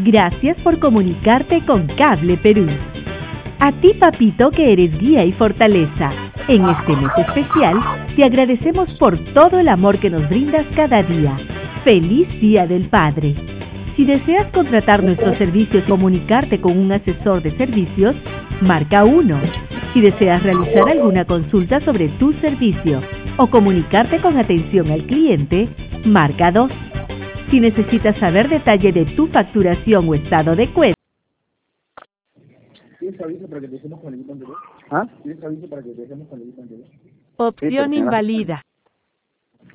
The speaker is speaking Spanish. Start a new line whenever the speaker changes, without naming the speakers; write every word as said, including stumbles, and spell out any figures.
Gracias por comunicarte con Cable Perú. A ti, papito, que eres guía y fortaleza. En este mes especial, te agradecemos por todo el amor que nos brindas cada día. ¡Feliz Día del Padre! Si deseas contratar nuestros servicios y comunicarte con un asesor de servicios, marca uno. Si deseas realizar alguna consulta sobre tu servicio o comunicarte con atención al cliente, marca dos. Si necesitas saber detalle de tu facturación o estado de cuenta,
¿Tienes aviso para que te dejemos con el equipo anterior?
¿Ah?
¿Tienes aviso para que te dejemos con el equipo anterior?
opción
Sí, pero señora.
inválida.